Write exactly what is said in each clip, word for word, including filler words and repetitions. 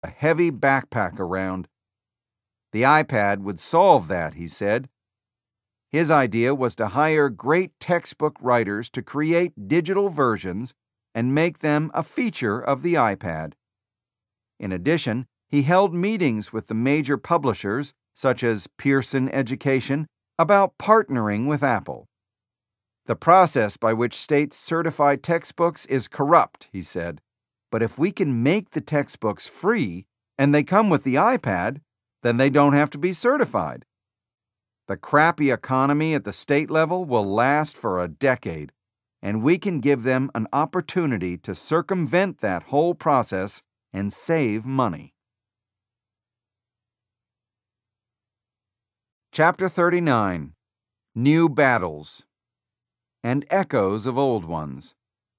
a heavy backpack around. The iPad would solve that, he said. His idea was to hire great textbook writers to create digital versions and make them a feature of the iPad. In addition, he held meetings with the major publishers, such as Pearson Education, about partnering with Apple. The process by which states certify textbooks is corrupt, he said, but if we can make the textbooks free and they come with the iPad, then they don't have to be certified. The crappy economy at the state level will last for a decade, and we can give them an opportunity to circumvent that whole process and save money. Chapter thirty-nine. New Battles and Echoes of Old Ones.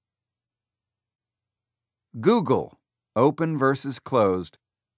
Google, open versus closed.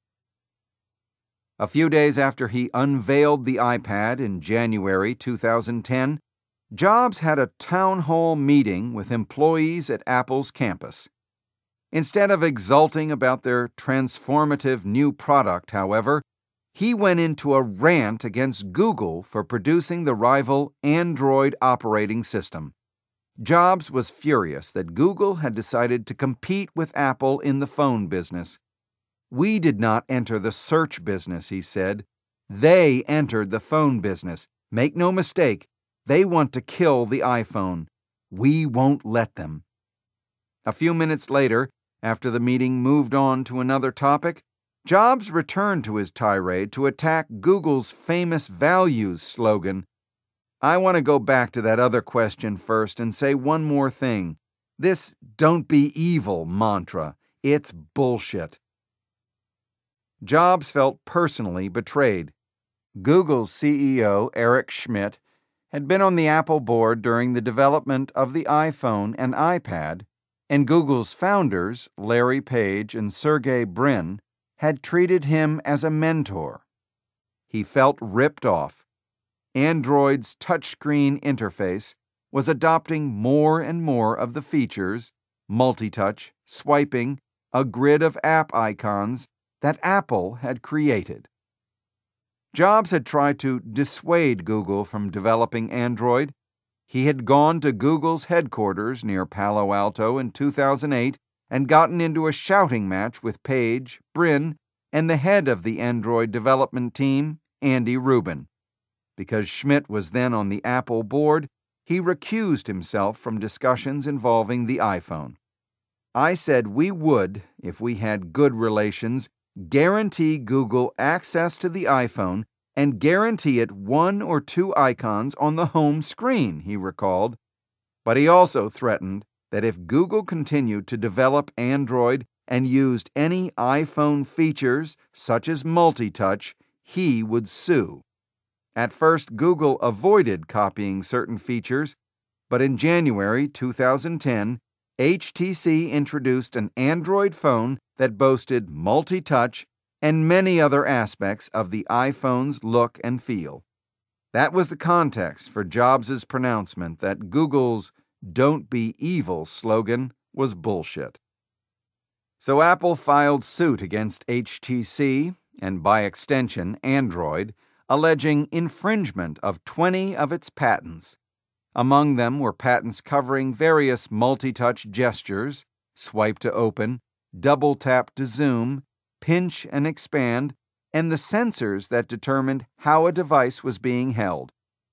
A few days after he unveiled the iPad in January two thousand ten, Jobs had a town hall meeting with employees at Apple's campus. Instead of exulting about their transformative new product, however, he went into a rant against Google for producing the rival Android operating system. Jobs was furious that Google had decided to compete with Apple in the phone business. "We did not enter the search business," he said. "They entered the phone business. Make no mistake, they want to kill the iPhone. We won't let them." A few minutes later, after the meeting moved on to another topic, Jobs returned to his tirade to attack Google's famous values slogan. "I want to go back to that other question first and say one more thing. This 'don't be evil' mantra, it's bullshit." Jobs felt personally betrayed. Google's C E O, Eric Schmidt, had been on the Apple board during the development of the iPhone and iPad, and Google's founders, Larry Page and Sergey Brin, had treated him as a mentor. He felt ripped off. Android's touchscreen interface was adopting more and more of the features, multi-touch, swiping, a grid of app icons, that Apple had created. Jobs had tried to dissuade Google from developing Android. He had gone to Google's headquarters near Palo Alto in two thousand eight and gotten into a shouting match with Page, Brin, and the head of the Android development team, Andy Rubin. Because Schmidt was then on the Apple board, he recused himself from discussions involving the iPhone. "I said we would, if we had good relations, guarantee Google access to the iPhone and guarantee it one or two icons on the home screen," he recalled. But he also threatened that if Google continued to develop Android and used any iPhone features, such as multi-touch, he would sue. At first, Google avoided copying certain features, but in January two thousand ten, H T C introduced an Android phone that boasted multi-touch and many other aspects of the iPhone's look and feel. That was the context for Jobs' pronouncement that Google's "don't be evil" slogan was bullshit. So Apple filed suit against H T C, and by extension Android, alleging infringement of twenty of its patents. Among them were patents covering various multi-touch gestures, swipe to open, double tap to zoom, pinch and expand, and the sensors that determined how a device was being held.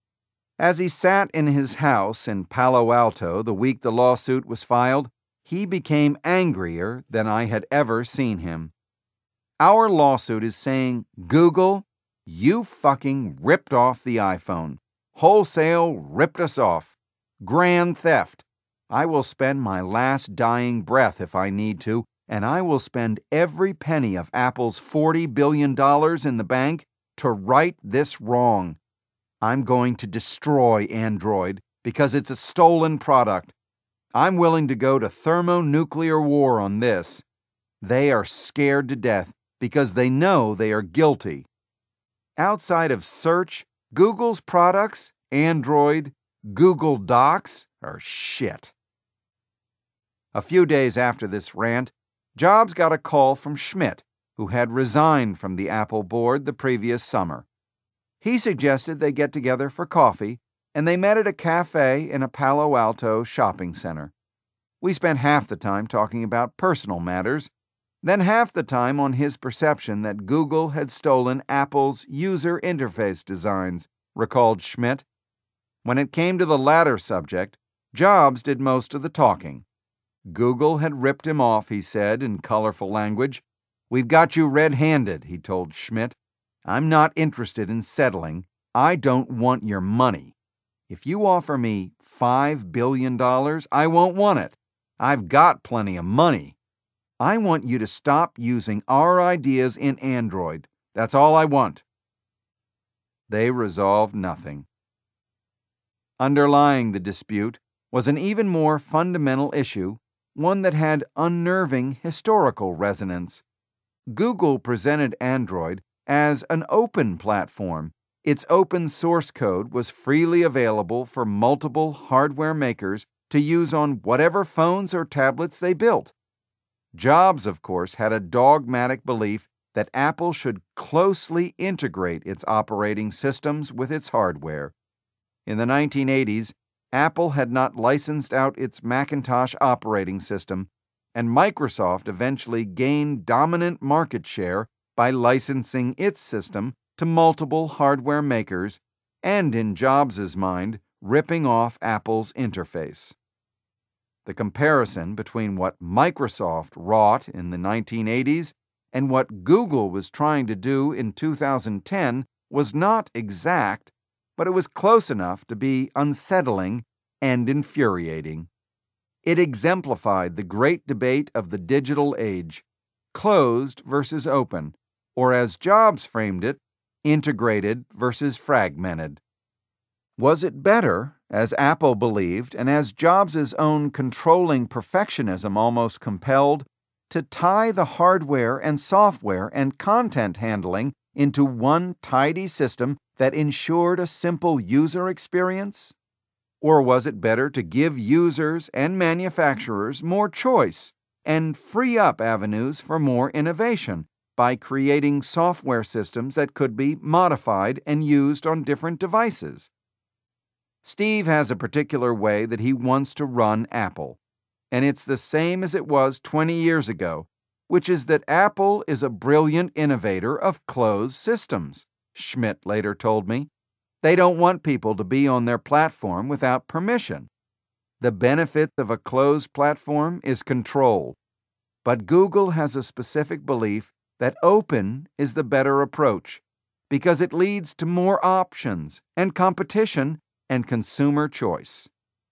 As he sat in his house in Palo Alto the week the lawsuit was filed, he became angrier than I had ever seen him. Our lawsuit is saying, "Google, you fucking ripped off the iPhone. Wholesale ripped us off. Grand theft. I will spend my last dying breath if I need to, and I will spend every penny of Apple's forty billion dollars in the bank to right this wrong. I'm going to destroy Android because it's a stolen product. I'm willing to go to thermonuclear war on this. They are scared to death because they know they are guilty. Outside of search, Google's products, Android, Google Docs, are shit." A few days after this rant, Jobs got a call from Schmidt, who had resigned from the Apple board the previous summer. He suggested they get together for coffee, and they met at a cafe in a Palo Alto shopping center. We spent half the time talking about personal matters, then half the time on his perception that Google had stolen Apple's user interface designs, recalled Schmidt. When it came to the latter subject, Jobs did most of the talking. Google had ripped him off, he said in colorful language. "We've got you red-handed," he told Schmidt. "I'm not interested in settling. I don't want your money. If you offer me five billion dollars, I won't want it. I've got plenty of money. I want you to stop using our ideas in Android. That's all I want." They resolved nothing. Underlying the dispute was an even more fundamental issue, one that had unnerving historical resonance. Google presented Android as an open platform. Its open source code was freely available for multiple hardware makers to use on whatever phones or tablets they built. Jobs, of course, had a dogmatic belief that Apple should closely integrate its operating systems with its hardware. In the nineteen eighties, Apple had not licensed out its Macintosh operating system, and Microsoft eventually gained dominant market share by licensing its system to multiple hardware makers and, in Jobs' mind, ripping off Apple's interface. The comparison between what Microsoft wrought in the nineteen eighties and what Google was trying to do in two thousand ten was not exact, but it was close enough to be unsettling and infuriating. It exemplified the great debate of the digital age, closed versus open, or as Jobs framed it, integrated versus fragmented. Was it better, as Apple believed and as Jobs' own controlling perfectionism almost compelled, to tie the hardware and software and content handling into one tidy system that ensured a simple user experience? Or was it better to give users and manufacturers more choice and free up avenues for more innovation by creating software systems that could be modified and used on different devices? Steve has a particular way that he wants to run Apple, and it's the same as it was twenty years ago, which is that Apple is a brilliant innovator of closed systems, Schmidt later told me. They don't want people to be on their platform without permission. The benefit of a closed platform is control, but Google has a specific belief that open is the better approach because it leads to more options and competition and consumer choice.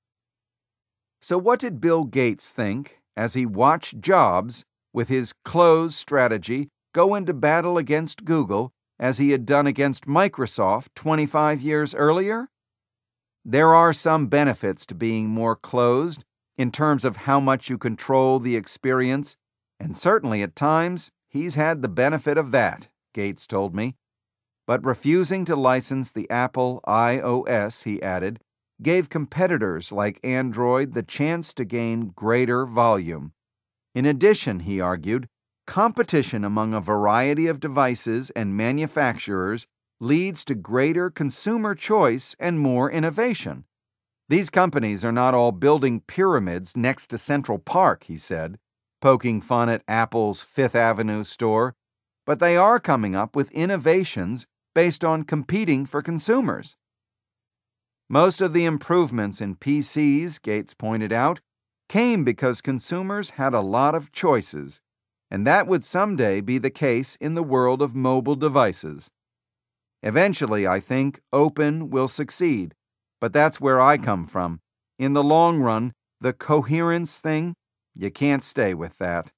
So what did Bill Gates think as he watched Jobs, with his closed strategy, go into battle against Google as he had done against Microsoft twenty-five years earlier? There are some benefits to being more closed in terms of how much you control the experience, and certainly at times he's had the benefit of that, Gates told me. But refusing to license the Apple iOS, he added, gave competitors like Android the chance to gain greater volume. In addition, he argued, competition among a variety of devices and manufacturers leads to greater consumer choice and more innovation. These companies are not all building pyramids next to Central Park, he said, poking fun at Apple's Fifth Avenue store, but they are coming up with innovations based on competing for consumers. Most of the improvements in P Cs, Gates pointed out, came because consumers had a lot of choices, and that would someday be the case in the world of mobile devices. Eventually, I think, open will succeed, but that's where I come from. In the long run, the coherence thing, you can't stay with that.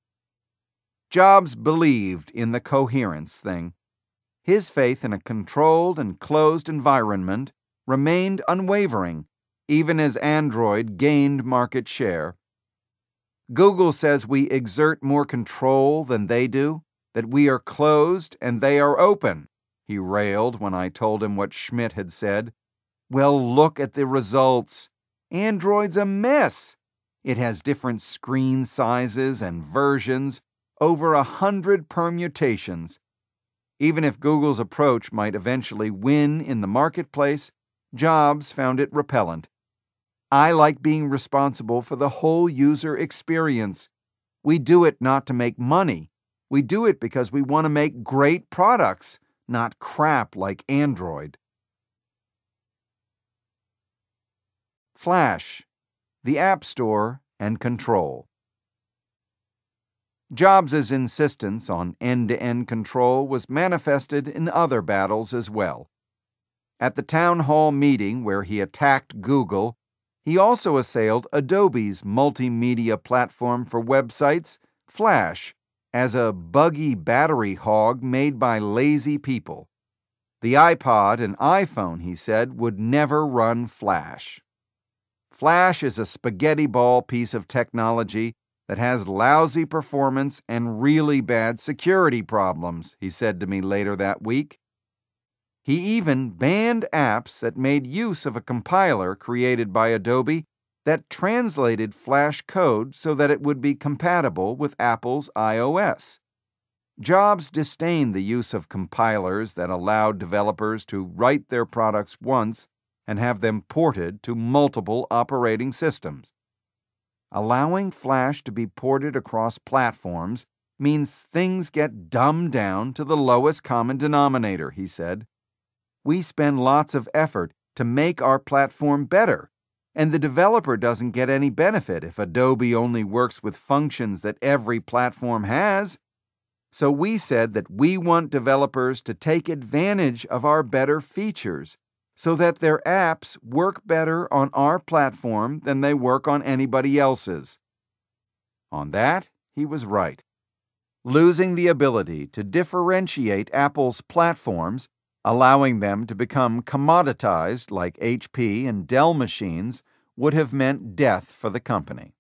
Jobs believed in the coherence thing. His faith in a controlled and closed environment remained unwavering, even as Android gained market share. Google says we exert more control than they do, that we are closed and they are open, he railed when I told him what Schmidt had said. Well, look at the results. Android's a mess. It has different screen sizes and versions, over a hundred permutations. Even if Google's approach might eventually win in the marketplace, Jobs found it repellent. "I like being responsible for the whole user experience. We do it not to make money. We do it because we want to make great products, not crap like Android." Flash, the App Store and Control. Jobs' insistence on end-to-end control was manifested in other battles as well. At the town hall meeting where he attacked Google, he also assailed Adobe's multimedia platform for websites, Flash, as a buggy battery hog made by lazy people. The iPod and iPhone, he said, would never run Flash. Flash is a spaghetti ball piece of technology that has lousy performance and really bad security problems, he said to me later that week. He even banned apps that made use of a compiler created by Adobe that translated Flash code so that it would be compatible with Apple's iOS. Jobs disdained the use of compilers that allowed developers to write their products once and have them ported to multiple operating systems. Allowing Flash to be ported across platforms means things get dumbed down to the lowest common denominator, he said. We spend lots of effort to make our platform better, and the developer doesn't get any benefit if Adobe only works with functions that every platform has. So we said that we want developers to take advantage of our better features so that their apps work better on our platform than they work on anybody else's. On that, he was right. Losing the ability to differentiate Apple's platforms, allowing them to become commoditized like H P and Dell machines, would have meant death for the company.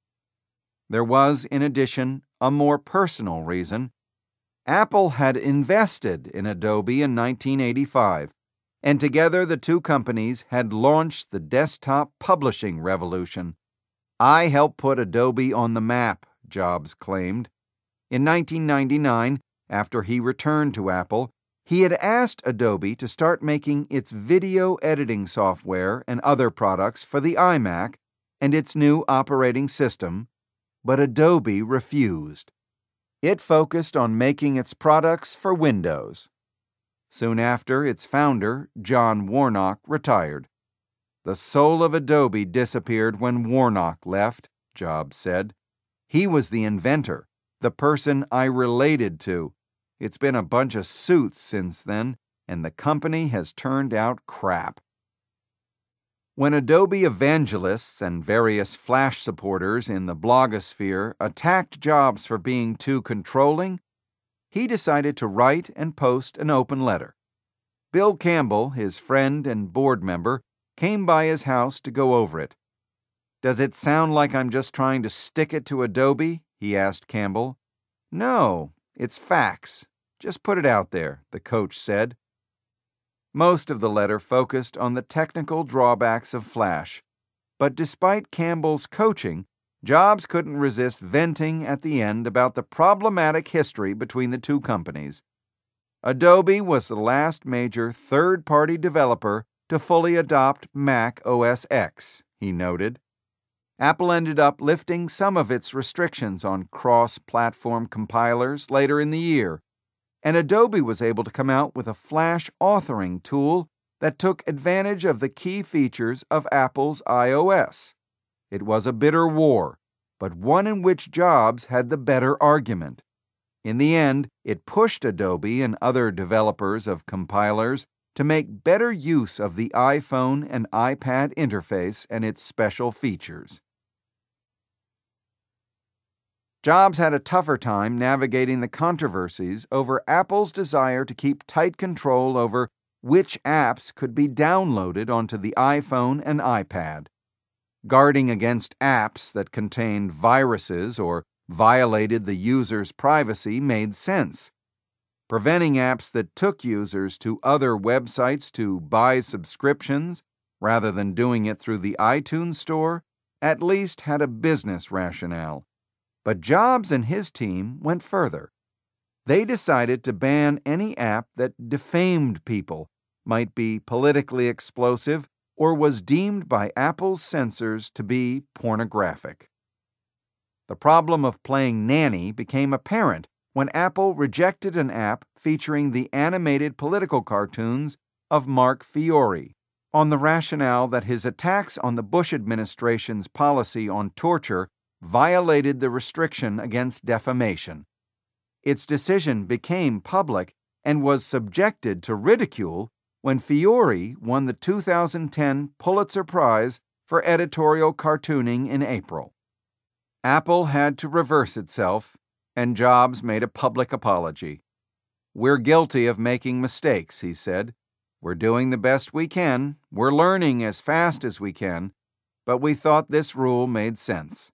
There was, in addition, a more personal reason. Apple had invested in Adobe in nineteen eighty-five, and together the two companies had launched the desktop publishing revolution. "I helped put Adobe on the map," Jobs claimed. In nineteen ninety-nine, after he returned to Apple, he had asked Adobe to start making its video editing software and other products for the iMac and its new operating system, but Adobe refused. It focused on making its products for Windows. Soon after, its founder, John Warnock, retired. "The soul of Adobe disappeared when Warnock left," Jobs said. "He was the inventor, the person I related to. It's been a bunch of suits since then, and the company has turned out crap." When Adobe evangelists and various Flash supporters in the blogosphere attacked Jobs for being too controlling, he decided to write and post an open letter. Bill Campbell, his friend and board member, came by his house to go over it. "Does it sound like I'm just trying to stick it to Adobe?" he asked Campbell. "No, it's facts. Just put it out there," the coach said. Most of the letter focused on the technical drawbacks of Flash, but despite Campbell's coaching, Jobs couldn't resist venting at the end about the problematic history between the two companies. Adobe was the last major third-party developer to fully adopt Mac O S X, he noted. Apple ended up lifting some of its restrictions on cross-platform compilers later in the year, and Adobe was able to come out with a Flash authoring tool that took advantage of the key features of Apple's iOS. It was a bitter war, but one in which Jobs had the better argument. In the end, it pushed Adobe and other developers of compilers to make better use of the iPhone and iPad interface and its special features. Jobs had a tougher time navigating the controversies over Apple's desire to keep tight control over which apps could be downloaded onto the iPhone and iPad. Guarding against apps that contained viruses or violated the user's privacy made sense. Preventing apps that took users to other websites to buy subscriptions rather than doing it through the iTunes Store at least had a business rationale. But Jobs and his team went further. They decided to ban any app that defamed people, might be politically explosive, or was deemed by Apple's censors to be pornographic. The problem of playing nanny became apparent when Apple rejected an app featuring the animated political cartoons of Mark Fiore, on the rationale that his attacks on the Bush administration's policy on torture violated the restriction against defamation. Its decision became public and was subjected to ridicule when Fiore won the two thousand ten Pulitzer Prize for editorial cartooning in April. Apple had to reverse itself, and Jobs made a public apology. "We're guilty of making mistakes," he said. "We're doing the best we can. We're learning as fast as we can, but we thought this rule made sense."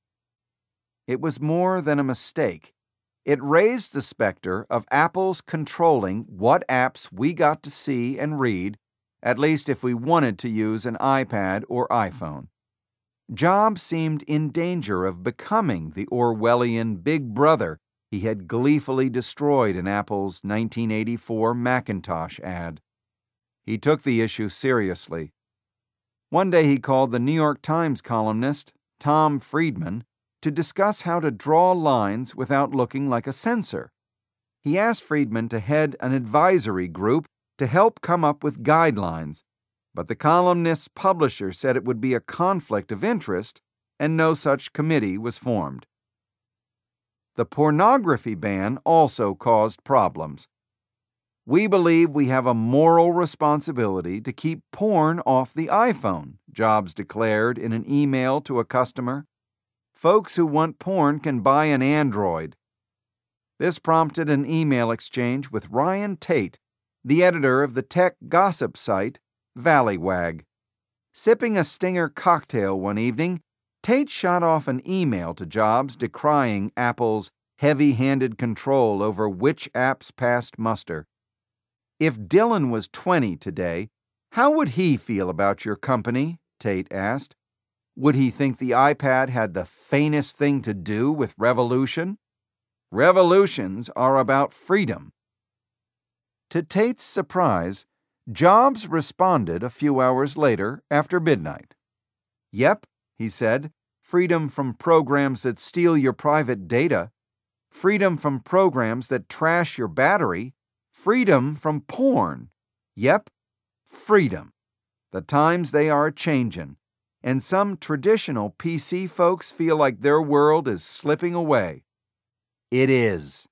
It was more than a mistake. It raised the specter of Apple's controlling what apps we got to see and read, at least if we wanted to use an iPad or iPhone. Jobs seemed in danger of becoming the Orwellian Big Brother he had gleefully destroyed in Apple's nineteen eighty-four Macintosh ad. He took the issue seriously. One day he called the New York Times columnist, Tom Friedman, to discuss how to draw lines without looking like a censor. He asked Friedman to head an advisory group to help come up with guidelines, but the columnist's publisher said it would be a conflict of interest, and no such committee was formed. The pornography ban also caused problems. "We believe we have a moral responsibility to keep porn off the iPhone," Jobs declared in an email to a customer. "Folks who want porn can buy an Android." This prompted an email exchange with Ryan Tate, the editor of the tech gossip site Valleywag. Sipping a Stinger cocktail one evening, Tate shot off an email to Jobs decrying Apple's heavy-handed control over which apps passed muster. "If Dylan was twenty today, how would he feel about your company?" Tate asked. "Would he think the iPad had the faintest thing to do with revolution? Revolutions are about freedom." To Tate's surprise, Jobs responded a few hours later after midnight. "Yep," he said, "freedom from programs that steal your private data, freedom from programs that trash your battery, freedom from porn. Yep, freedom. The times they are changin', and some traditional P C folks feel like their world is slipping away. It is."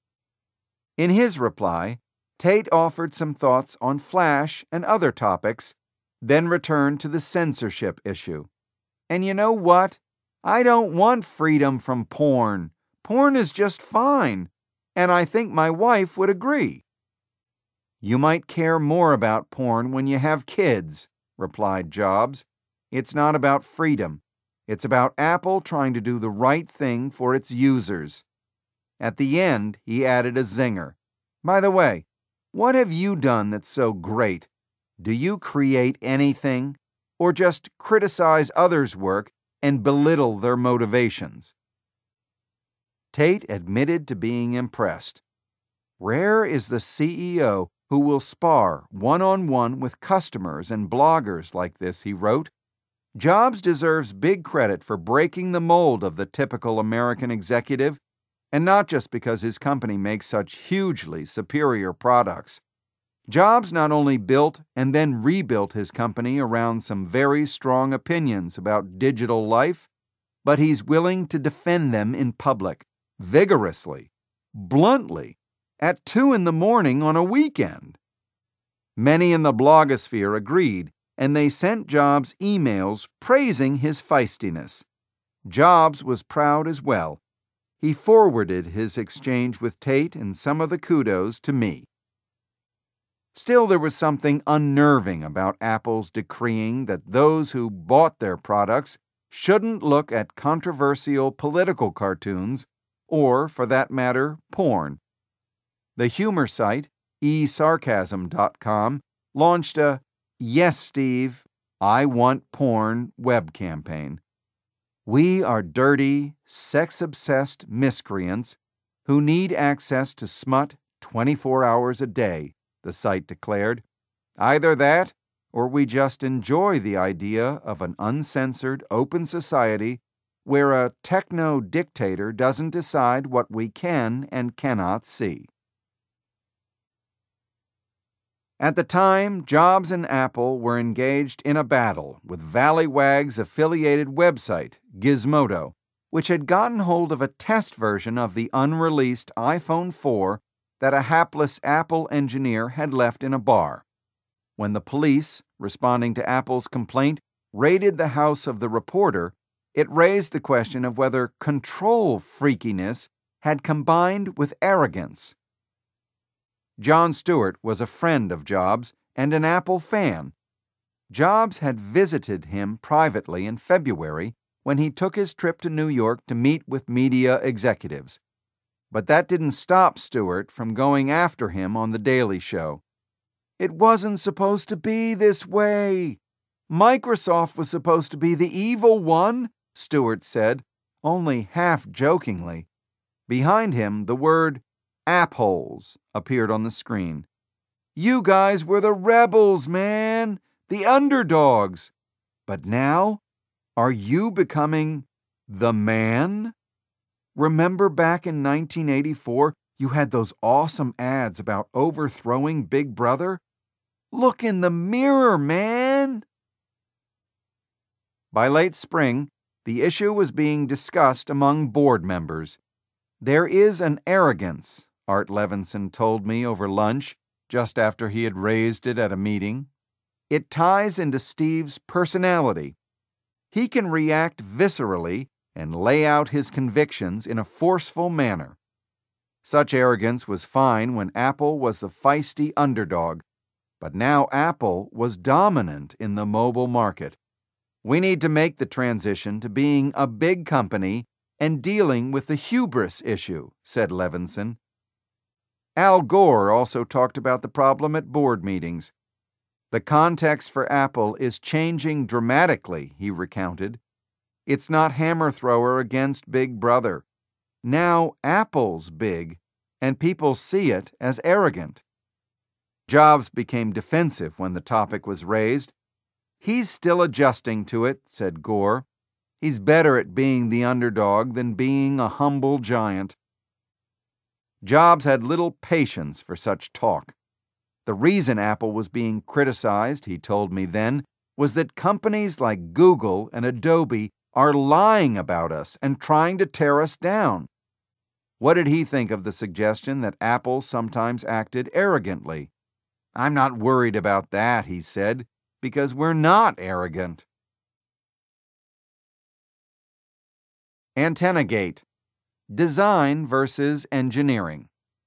In his reply, Tate offered some thoughts on Flash and other topics, then returned to the censorship issue. "And you know what? I don't want freedom from porn. Porn is just fine, and I think my wife would agree." "You might care more about porn when you have kids," replied Jobs. "It's not about freedom. It's about Apple trying to do the right thing for its users." At the end, he added a zinger. "By the way, what have you done that's so great? Do you create anything, or just criticize others' work and belittle their motivations?" Tate admitted to being impressed. Rare is the C E O who will spar one-on-one with customers and bloggers like this, he wrote. Jobs deserves big credit for breaking the mold of the typical American executive, and not just because his company makes such hugely superior products. Jobs not only built and then rebuilt his company around some very strong opinions about digital life, but he's willing to defend them in public, vigorously, bluntly, at two in the morning on a weekend. Many in the blogosphere agreed, and they sent Jobs emails praising his feistiness. Jobs was proud as well. He forwarded his exchange with Tate and some of the kudos to me. Still, there was something unnerving about Apple's decreeing that those who bought their products shouldn't look at controversial political cartoons, or, for that matter, porn. The humor site, e sarcasm dot com, launched a "Yes, Steve, I Want Porn" web campaign. We are dirty, sex-obsessed miscreants who need access to smut twenty-four hours a day, the site declared. Either that, or we just enjoy the idea of an uncensored, open society where a techno-dictator doesn't decide what we can and cannot see. At the time, Jobs and Apple were engaged in a battle with Valleywag's affiliated website, Gizmodo, which had gotten hold of a test version of the unreleased iPhone four that a hapless Apple engineer had left in a bar. When the police, responding to Apple's complaint, raided the house of the reporter, it raised the question of whether control freakiness had combined with arrogance. Jon Stewart was a friend of Jobs and an Apple fan. Jobs had visited him privately in February when he took his trip to New York to meet with media executives. But that didn't stop Stewart from going after him on The Daily Show. It wasn't supposed to be this way. Microsoft was supposed to be the evil one, Stewart said, only half jokingly. Behind him, the word "appholes" appeared on the screen. You guys were the rebels, man, the underdogs. But now, are you becoming the man? Remember back in nineteen eighty-four, you had those awesome ads about overthrowing Big Brother? Look in the mirror, man! By late spring, the issue was being discussed among board members. There is an arrogance, Art Levinson told me over lunch, just after he had raised it at a meeting. It ties into Steve's personality. He can react viscerally and lay out his convictions in a forceful manner. Such arrogance was fine when Apple was the feisty underdog, but now Apple was dominant in the mobile market. We need to make the transition to being a big company and dealing with the hubris issue, said Levinson. Al Gore also talked about the problem at board meetings. The context for Apple is changing dramatically, he recounted. It's not hammer thrower against Big Brother. Now Apple's big, and people see it as arrogant. Jobs became defensive when the topic was raised. He's still adjusting to it, said Gore. He's better at being the underdog than being a humble giant. Jobs had little patience for such talk. The reason Apple was being criticized, he told me then, was that companies like Google and Adobe are lying about us and trying to tear us down. What did he think of the suggestion that Apple sometimes acted arrogantly? I'm not worried about that, he said, because we're not arrogant. AntennaGate: Design versus Engineering.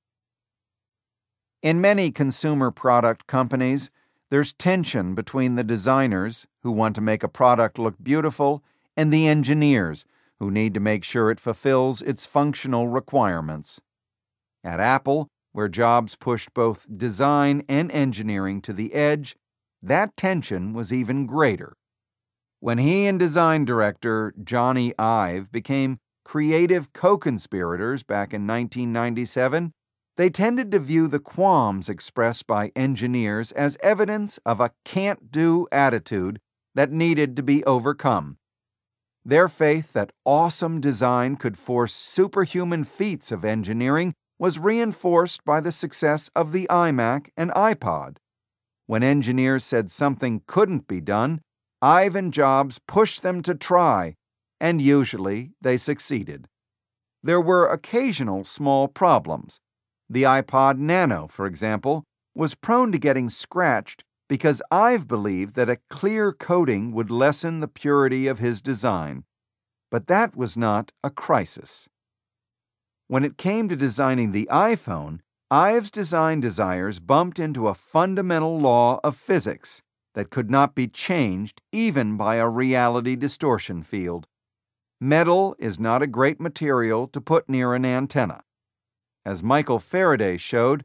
In many consumer product companies, there's tension between the designers, who want to make a product look beautiful, and the engineers, who need to make sure it fulfills its functional requirements. At Apple, where Jobs pushed both design and engineering to the edge, that tension was even greater. When he and design director Johnny Ive became creative co-conspirators back in nineteen ninety-seven, they tended to view the qualms expressed by engineers as evidence of a can't-do attitude that needed to be overcome. Their faith that awesome design could force superhuman feats of engineering was reinforced by the success of the iMac and iPod. When engineers said something couldn't be done, Ive and Jobs pushed them to try, and usually they succeeded. There were occasional small problems. The iPod Nano, for example, was prone to getting scratched because Ive believed that a clear coating would lessen the purity of his design. But that was not a crisis. When it came to designing the iPhone, Ive's design desires bumped into a fundamental law of physics that could not be changed even by a reality distortion field. Metal is not a great material to put near an antenna. As Michael Faraday showed,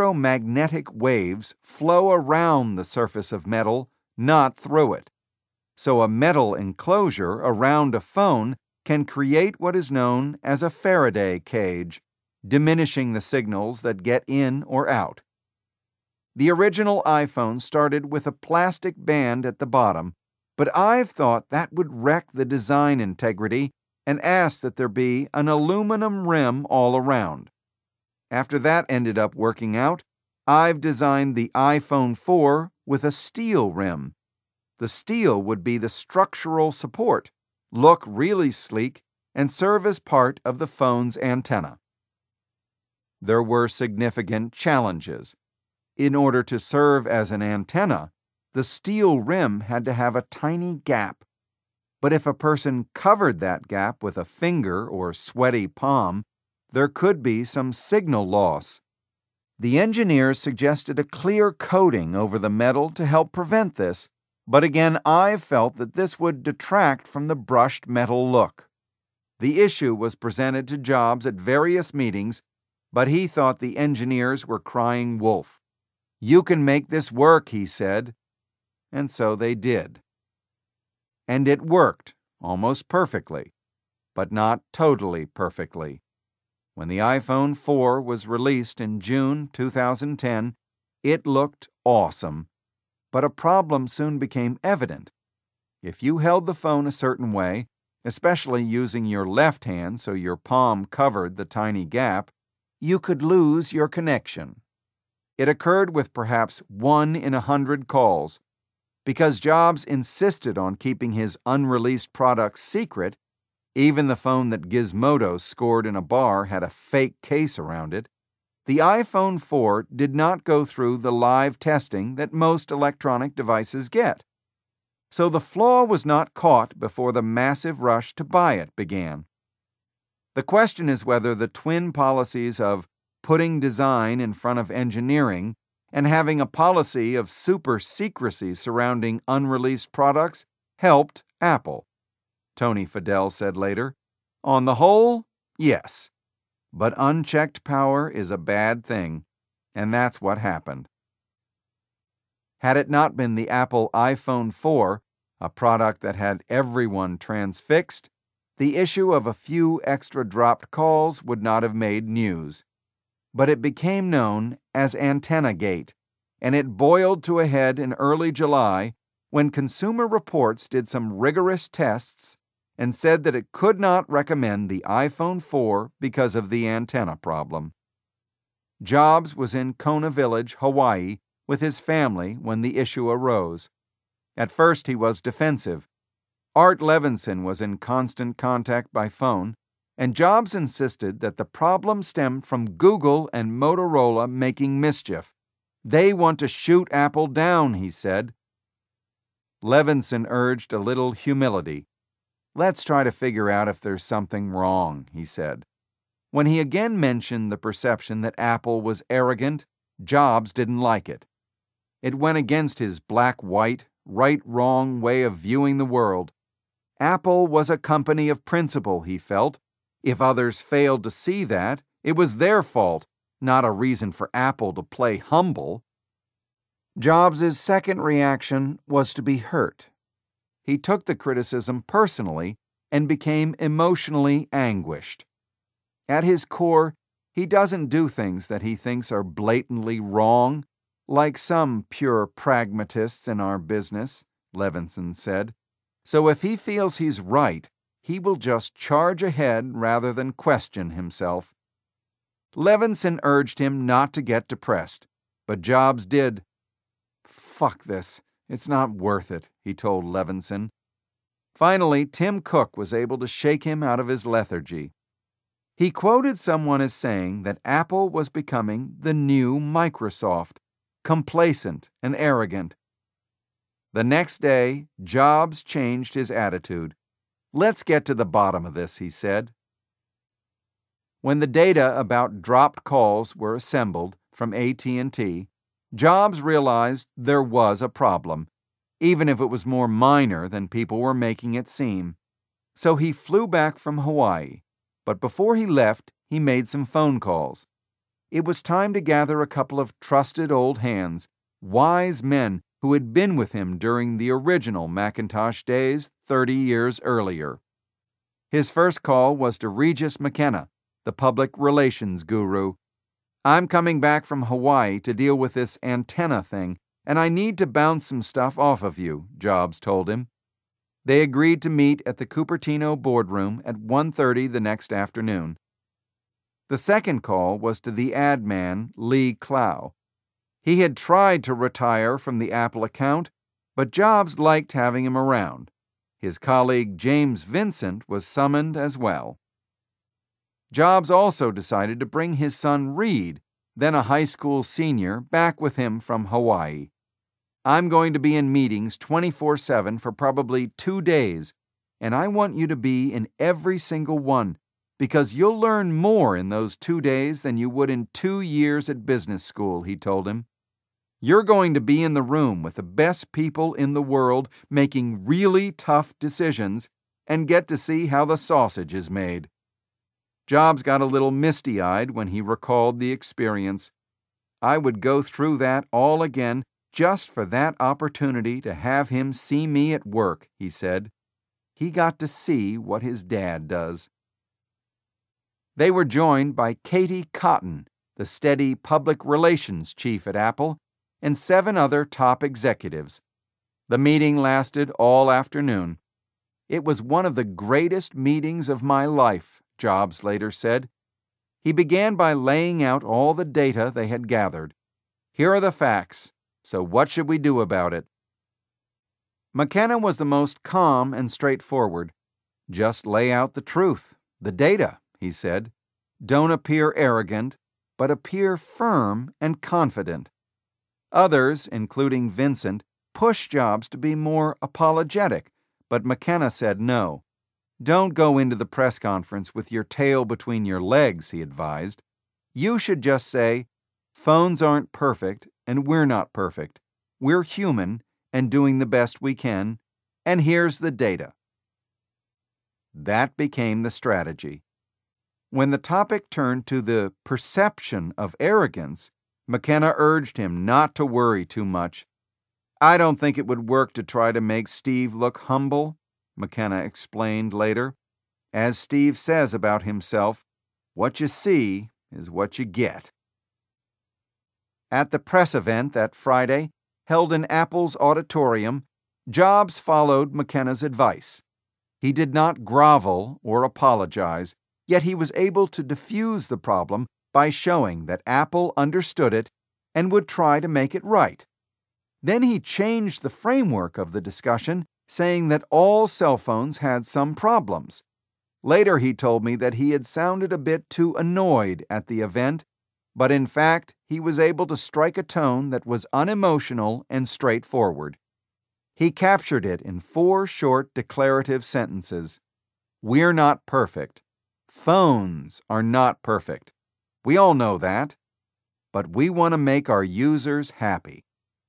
electromagnetic waves flow around the surface of metal, not through it. so a metal enclosure around a phone can create what is known as a Faraday cage, diminishing the signals that get in or out. The original iPhone started with a plastic band at the bottom, but Ive thought that would wreck the design integrity and asked that there be an aluminum rim all around. After that ended up working out, Ive designed the iPhone four with a steel rim. The steel would be the structural support, look really sleek, and serve as part of the phone's antenna. There were significant challenges. In order to serve as an antenna, the steel rim had to have a tiny gap. But if a person covered that gap with a finger or sweaty palm, there could be some signal loss. The engineers suggested a clear coating over the metal to help prevent this, but again Ive felt that this would detract from the brushed metal look. The issue was presented to Jobs at various meetings, but he thought the engineers were crying wolf. "You can make this work," he said. And so they did. And it worked, almost perfectly, but not totally perfectly. When the iPhone four was released in June two thousand ten, it looked awesome. But a problem soon became evident. If you held the phone a certain way, especially using your left hand so your palm covered the tiny gap, you could lose your connection. It occurred with perhaps one in a hundred calls. Because Jobs insisted on keeping his unreleased products secret, even the phone that Gizmodo scored in a bar had a fake case around it, the iPhone four did not go through the live testing that most electronic devices get. So the flaw was not caught before the massive rush to buy it began. The question is whether the twin policies of putting design in front of engineering and having a policy of super secrecy surrounding unreleased products helped Apple. Tony Fadell said later, "On the whole, yes. But unchecked power is a bad thing, and that's what happened." Had it not been the Apple iPhone four, a product that had everyone transfixed, the issue of a few extra dropped calls would not have made news. But it became known as Antenna Gate, and it boiled to a head in early July when Consumer Reports did some rigorous tests and said that it could not recommend the iPhone four because of the antenna problem. Jobs was in Kona Village, Hawaii, with his family when the issue arose. At first he was defensive. Art Levinson was in constant contact by phone, and Jobs insisted that the problem stemmed from Google and Motorola making mischief. They want to shoot Apple down, he said. Levinson urged a little humility. "Let's try to figure out if there's something wrong," he said. When he again mentioned the perception that Apple was arrogant, Jobs didn't like it. It went against his black-white, right-wrong way of viewing the world. Apple was a company of principle, he felt. If others failed to see that, it was their fault, not a reason for Apple to play humble. Jobs' second reaction was to be hurt. He took the criticism personally and became emotionally anguished. At his core, he doesn't do things that he thinks are blatantly wrong, like some pure pragmatists in our business, Levinson said. So if he feels he's right, he will just charge ahead rather than question himself. Levinson urged him not to get depressed, but Jobs did. "Fuck this. It's not worth it," he told Levinson. Finally, Tim Cook was able to shake him out of his lethargy. He quoted someone as saying that Apple was becoming the new Microsoft, complacent and arrogant. The next day, Jobs changed his attitude. "Let's get to the bottom of this," he said. When the data about dropped calls were assembled from A T and T, Jobs realized there was a problem, even if it was more minor than people were making it seem. So he flew back from Hawaii, but before he left, he made some phone calls. It was time to gather a couple of trusted old hands, wise men who had been with him during the original Macintosh days thirty years earlier. His first call was to Regis McKenna, the public relations guru. "I'm coming back from Hawaii to deal with this antenna thing, and I need to bounce some stuff off of you," Jobs told him. They agreed to meet at the Cupertino boardroom at one thirty the next afternoon. The second call was to the ad man, Lee Clow. He had tried to retire from the Apple account, but Jobs liked having him around. His colleague James Vincent was summoned as well. Jobs also decided to bring his son Reed, then a high school senior, back with him from Hawaii. "I'm going to be in meetings twenty-four seven for probably two days, and I want you to be in every single one, because you'll learn more in those two days than you would in two years at business school," he told him. "You're going to be in the room with the best people in the world making really tough decisions and get to see how the sausage is made." Jobs got a little misty-eyed when he recalled the experience. "I would go through that all again just for that opportunity to have him see me at work," he said. He got to see what his dad does. They were joined by Katie Cotton, the steady public relations chief at Apple, and seven other top executives. The meeting lasted all afternoon. "It was one of the greatest meetings of my life," Jobs later said. He began by laying out all the data they had gathered. "Here are the facts, so what should we do about it?" McKenna was the most calm and straightforward. "Just lay out the truth, the data," he said. "Don't appear arrogant, but appear firm and confident." Others, including Vincent, pushed Jobs to be more apologetic, but McKenna said no. "Don't go into the press conference with your tail between your legs," he advised. "You should just say, 'Phones aren't perfect, and we're not perfect. We're human and doing the best we can, and here's the data.'" That became the strategy. When the topic turned to the perception of arrogance, McKenna urged him not to worry too much. "I don't think it would work to try to make Steve look humble," McKenna explained later. "As Steve says about himself, what you see is what you get." At the press event that Friday, held in Apple's auditorium, Jobs followed McKenna's advice. He did not grovel or apologize, yet he was able to diffuse the problem by showing that Apple understood it and would try to make it right. Then he changed the framework of the discussion, saying that all cell phones had some problems. Later he told me that he had sounded a bit too annoyed at the event, but in fact he was able to strike a tone that was unemotional and straightforward. He captured it in four short declarative sentences. "We're not perfect. Phones are not perfect. We all know that. But we want to make our users happy."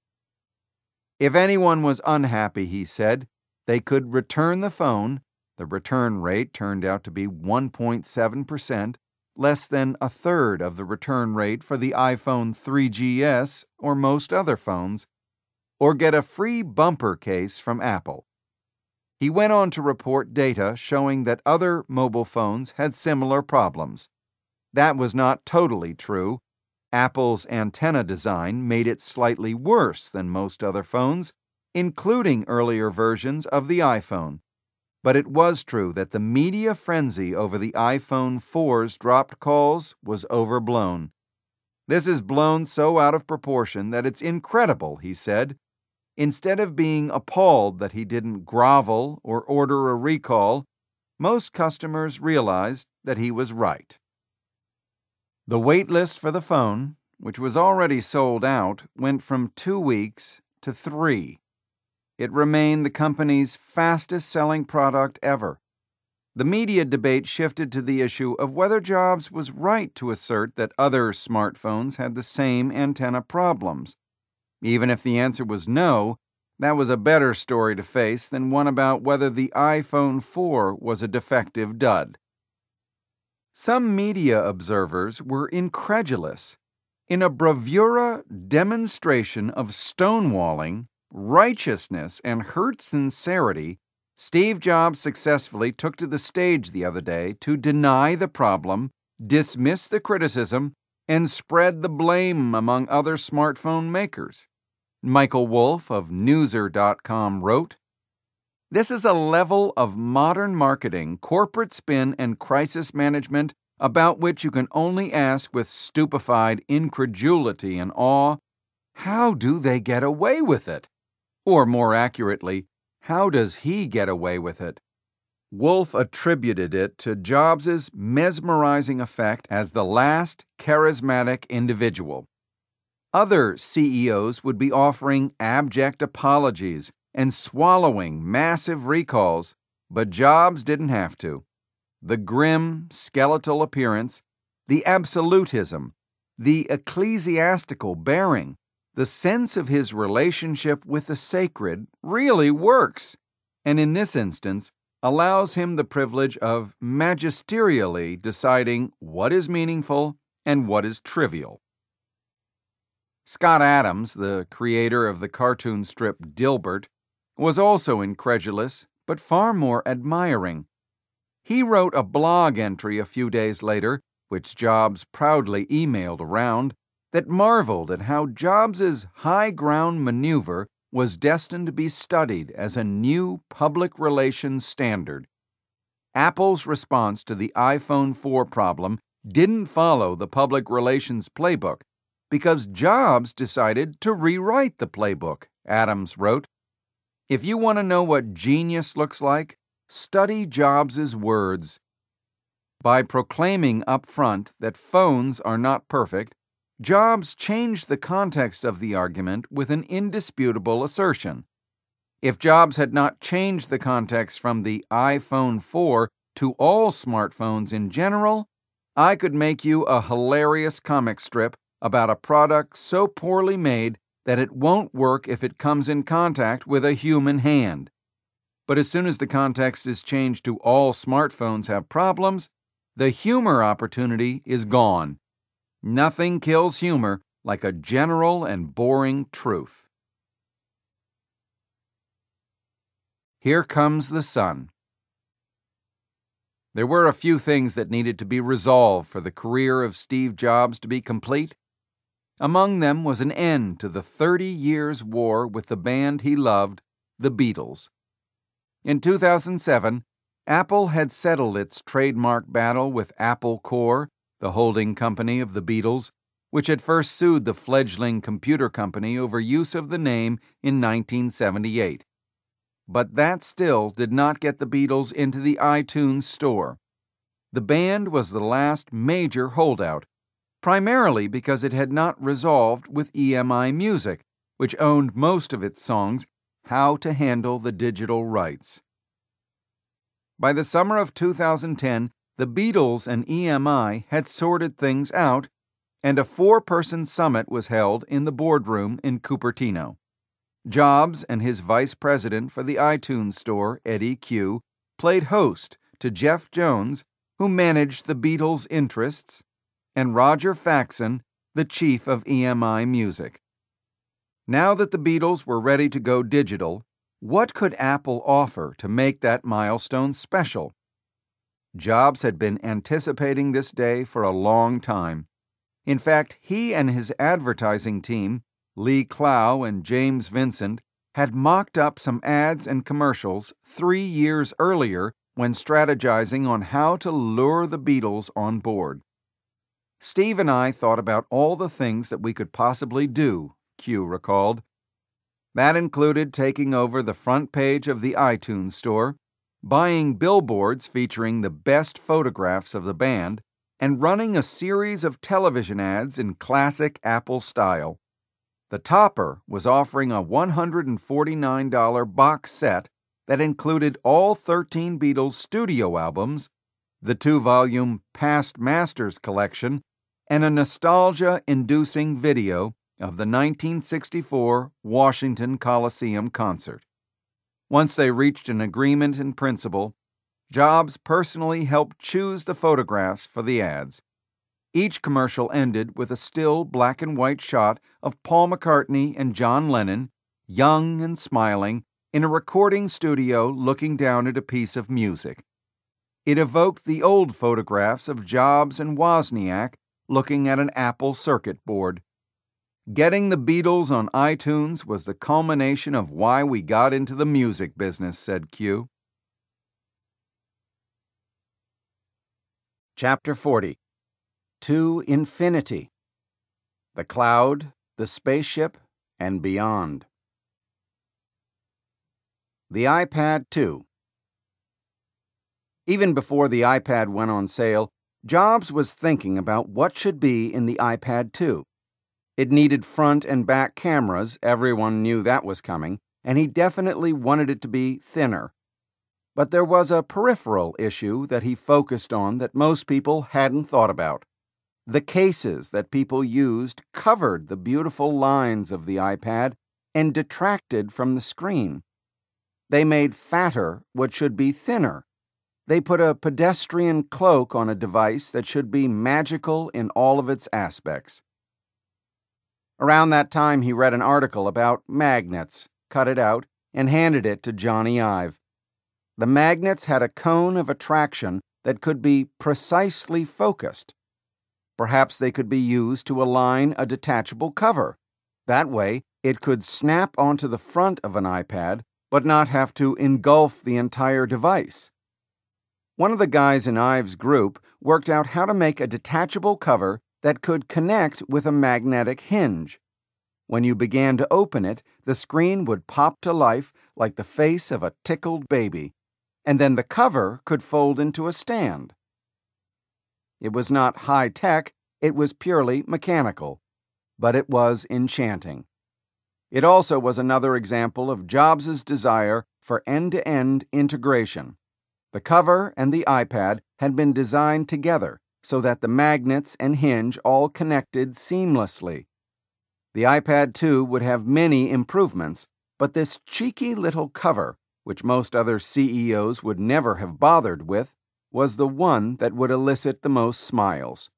If anyone was unhappy, he said, they could return the phone. The return rate turned out to be one point seven percent, less than a third of the return rate for the iPhone three G S or most other phones, or get a free bumper case from Apple. He went on to report data showing that other mobile phones had similar problems. That was not totally true. Apple's antenna design made it slightly worse than most other phones, including earlier versions of the iPhone. But it was true that the media frenzy over the iPhone four's dropped calls was overblown. "This is blown so out of proportion that it's incredible," he said. Instead of being appalled that he didn't grovel or order a recall, most customers realized that he was right. The wait list for the phone, which was already sold out, went from two weeks to three. It remained the company's fastest-selling product ever. The media debate shifted to the issue of whether Jobs was right to assert that other smartphones had the same antenna problems. Even if the answer was no, that was a better story to face than one about whether the iPhone four was a defective dud. Some media observers were incredulous. In a bravura demonstration of stonewalling, righteousness and hurt sincerity, Steve Jobs successfully took to the stage the other day to deny the problem, dismiss the criticism, and spread the blame among other smartphone makers. Michael Wolff of Newser dot com wrote, "This is a level of modern marketing, corporate spin, and crisis management about which you can only ask with stupefied incredulity and awe, how do they get away with it? Or more accurately, how does he get away with it?" Wolff attributed it to Jobs' mesmerizing effect as the last charismatic individual. Other C E Os would be offering abject apologies and swallowing massive recalls, but Jobs didn't have to. The grim, skeletal appearance, the absolutism, the ecclesiastical bearing, the sense of his relationship with the sacred really works, and in this instance, allows him the privilege of magisterially deciding what is meaningful and what is trivial. Scott Adams, the creator of the cartoon strip Dilbert, was also incredulous, but far more admiring. He wrote a blog entry a few days later, which Jobs proudly emailed around, that marveled at how Jobs' high ground maneuver was destined to be studied as a new public relations standard. Apple's response to the iPhone four problem didn't follow the public relations playbook because Jobs decided to rewrite the playbook, Adams wrote. If you want to know what genius looks like, study Jobs' words. By proclaiming up front that phones are not perfect, Jobs changed the context of the argument with an indisputable assertion. If Jobs had not changed the context from the iPhone four to all smartphones in general, I could make you a hilarious comic strip about a product so poorly made that it won't work if it comes in contact with a human hand. But as soon as the context is changed to all smartphones have problems, the humor opportunity is gone. Nothing kills humor like a general and boring truth. Here comes the sun. There were a few things that needed to be resolved for the career of Steve Jobs to be complete. Among them was an end to the thirty years' war with the band he loved, the Beatles. In two thousand seven, Apple had settled its trademark battle with Apple Corps, the holding company of the Beatles, which had first sued the fledgling computer company over use of the name in nineteen seventy-eight. But that still did not get the Beatles into the iTunes store. The band was the last major holdout, primarily because it had not resolved with E M I Music, which owned most of its songs, how to handle the digital rights. By the summer of two thousand ten, the Beatles and E M I had sorted things out, and a four-person summit was held in the boardroom in Cupertino. Jobs and his vice president for the iTunes Store, Eddie Q, played host to Jeff Jones, who managed the Beatles' interests, and Roger Faxon, the chief of E M I Music. Now that the Beatles were ready to go digital, what could Apple offer to make that milestone special? Jobs had been anticipating this day for a long time. In fact, he and his advertising team, Lee Clow and James Vincent, had mocked up some ads and commercials three years earlier when strategizing on how to lure the Beatles on board. Steve and I thought about all the things that we could possibly do, Q recalled. That included taking over the front page of the iTunes Store, buying billboards featuring the best photographs of the band, and running a series of television ads in classic Apple style. The topper was offering a one hundred forty-nine dollars box set that included all thirteen Beatles studio albums, the two-volume Past Masters collection, and a nostalgia-inducing video of the nineteen sixty-four Washington Coliseum concert. Once they reached an agreement in principle, Jobs personally helped choose the photographs for the ads. Each commercial ended with a still black-and-white shot of Paul McCartney and John Lennon, young and smiling, in a recording studio looking down at a piece of music. It evoked the old photographs of Jobs and Wozniak looking at an Apple circuit board. Getting the Beatles on iTunes was the culmination of why we got into the music business, said Q. Chapter forty. To Infinity. The Cloud, the Spaceship, and Beyond. The iPad two. Even before the iPad went on sale, Jobs was thinking about what should be in the iPad two. It needed front and back cameras, everyone knew that was coming, and he definitely wanted it to be thinner. But there was a peripheral issue that he focused on that most people hadn't thought about. The cases that people used covered the beautiful lines of the iPad and detracted from the screen. They made fatter what should be thinner. They put a pedestrian cloak on a device that should be magical in all of its aspects. Around that time, he read an article about magnets, cut it out, and handed it to Johnny Ive. The magnets had a cone of attraction that could be precisely focused. Perhaps they could be used to align a detachable cover. That way, it could snap onto the front of an iPad, but not have to engulf the entire device. One of the guys in Ive's group worked out how to make a detachable cover that could connect with a magnetic hinge. When you began to open it, the screen would pop to life like the face of a tickled baby, and then the cover could fold into a stand. It was not high-tech, it was purely mechanical, but it was enchanting. It also was another example of Jobs' desire for end-to-end integration. The cover and the iPad had been designed together so that the magnets and hinge all connected seamlessly. The iPad two would have many improvements, but this cheeky little cover, which most other C E Os would never have bothered with, was the one that would elicit the most smiles.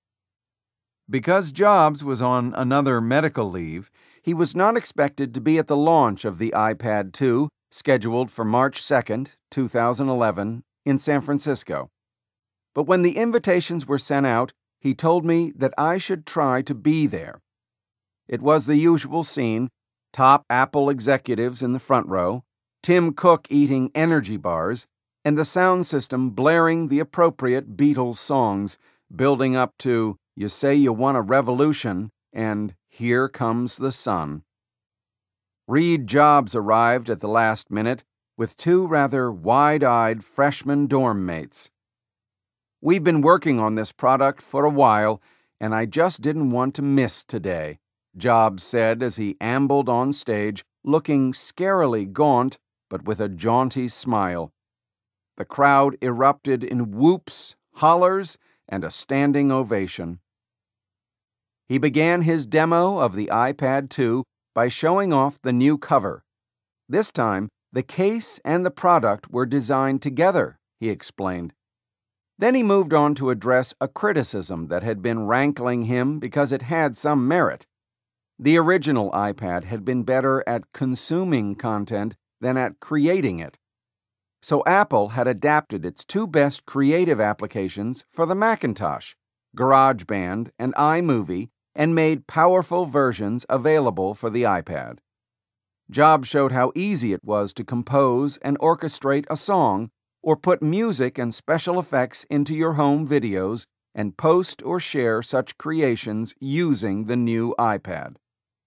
Because Jobs was on another medical leave, he was not expected to be at the launch of the iPad two, scheduled for March second, two thousand eleven, in San Francisco. But when the invitations were sent out, he told me that I should try to be there. It was the usual scene: top Apple executives in the front row, Tim Cook eating energy bars, and the sound system blaring the appropriate Beatles songs, building up to "You Say You Want a Revolution" and "Here Comes the Sun." Reed Jobs arrived at the last minute with two rather wide-eyed freshman dorm mates. "We've been working on this product for a while, and I just didn't want to miss today," Jobs said as he ambled on stage, looking scarily gaunt, but with a jaunty smile. The crowd erupted in whoops, hollers, and a standing ovation. He began his demo of the iPad two by showing off the new cover. This time, the case and the product were designed together, he explained. Then he moved on to address a criticism that had been rankling him because it had some merit. The original iPad had been better at consuming content than at creating it. So Apple had adapted its two best creative applications for the Macintosh, GarageBand and iMovie, and made powerful versions available for the iPad. Jobs showed how easy it was to compose and orchestrate a song, or put music and special effects into your home videos and post or share such creations using the new iPad.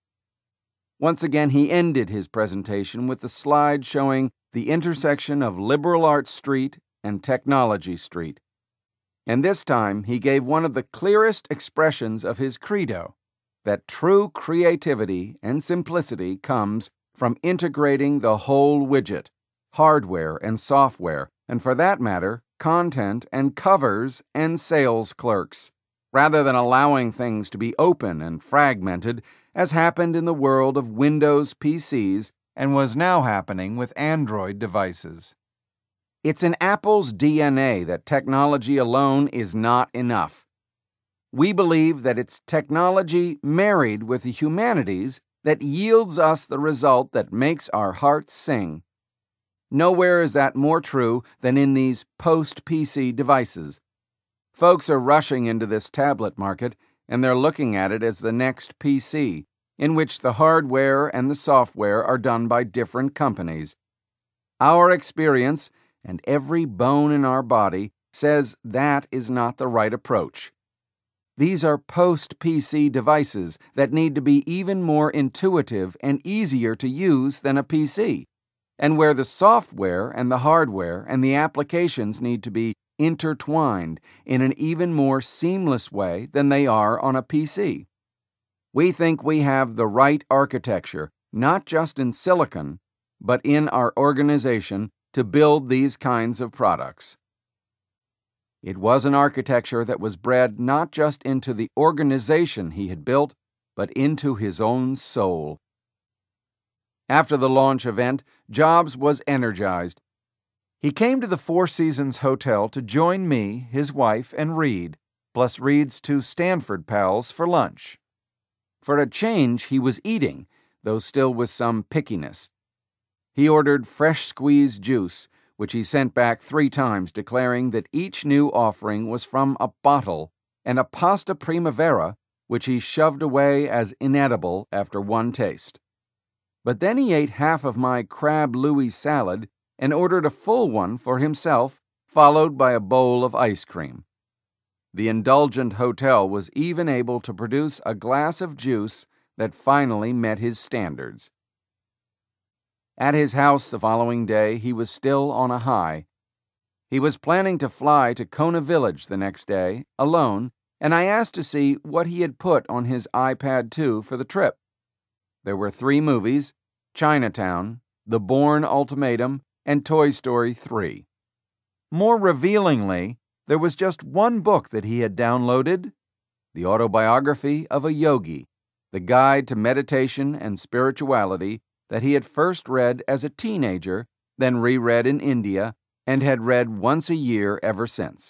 Once again, he ended his presentation with the slide showing the intersection of Liberal Arts Street and Technology Street. And this time, he gave one of the clearest expressions of his credo, that true creativity and simplicity comes from integrating the whole widget, hardware and software, and for that matter, content and covers and sales clerks, rather than allowing things to be open and fragmented, as happened in the world of Windows P Cs and was now happening with Android devices. It's in Apple's D N A that technology alone is not enough. We believe that it's technology married with the humanities that yields us the result that makes our hearts sing. Nowhere is that more true than in these post-P C devices. Folks are rushing into this tablet market, and they're looking at it as the next P C, in which the hardware and the software are done by different companies. Our experience, and every bone in our body, says that is not the right approach. These are post-P C devices that need to be even more intuitive and easier to use than a P C, and where the software and the hardware and the applications need to be intertwined in an even more seamless way than they are on a P C. We think we have the right architecture, not just in silicon, but in our organization to build these kinds of products. It was an architecture that was bred not just into the organization he had built, but into his own soul. After the launch event, Jobs was energized. He came to the Four Seasons Hotel to join me, his wife, and Reed, plus Reed's two Stanford pals, for lunch. For a change, he was eating, though still with some pickiness. He ordered fresh squeezed juice, which he sent back three times, declaring that each new offering was from a bottle, and a pasta primavera, which he shoved away as inedible after one taste. But then he ate half of my crab Louis salad and ordered a full one for himself, followed by a bowl of ice cream. The indulgent hotel was even able to produce a glass of juice that finally met his standards. At his house the following day, he was still on a high. He was planning to fly to Kona Village the next day, alone, and I asked to see what he had put on his iPad two for the trip. There were three movies: Chinatown, The Bourne Ultimatum, and Toy Story three. More revealingly, there was just one book that he had downloaded: The Autobiography of a Yogi, the guide to meditation and spirituality that he had first read as a teenager, then reread in India, and had read once a year ever since.